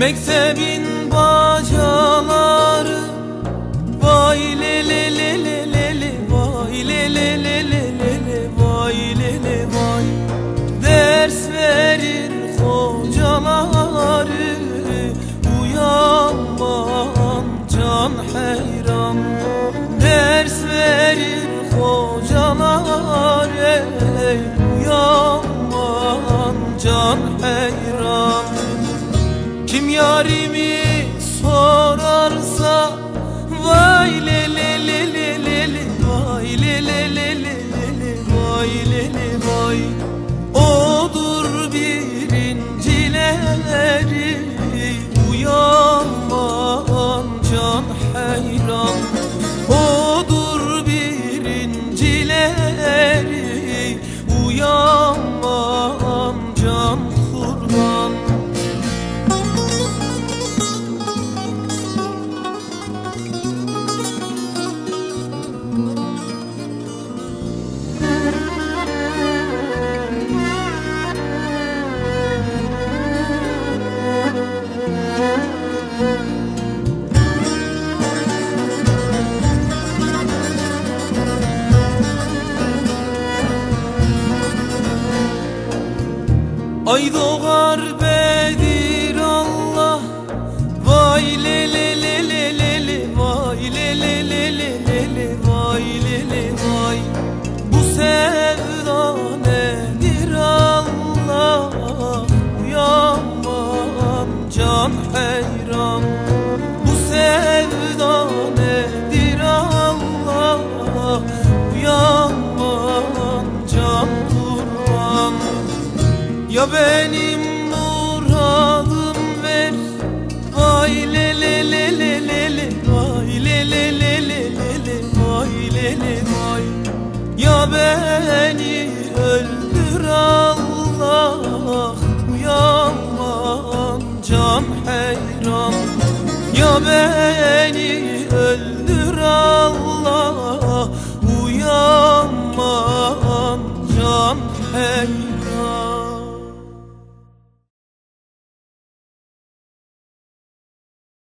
Mektebin bacaları, vay le le le le le le, vay le le le le le le, vay le le vay. Ders verir hocaları, uyanman can hayran. Ders verir hocaları, uyanman can hayran. Kim yarimi sorarsa, vay le le le le le le, vay le le le le le le, vay le le vay. Odur birincileri, uyanman can hayran. Odur birincileri, uyanman can kurban. Ay doğar Bedir Allah, vay le le le le le le, vay le le le le le le, vay le le vay. Bu sevda nedir Allah, uyanman can hayran. Bu sevda nedir Allah, uyanman can kurban. Ya benim muradım ver, vay le le le le le le, vay le le le le le le, vay le le vay. Ya beni öldür Allah, uyanman can hayran. Ya beni öldür Allah, uyanman can hayran.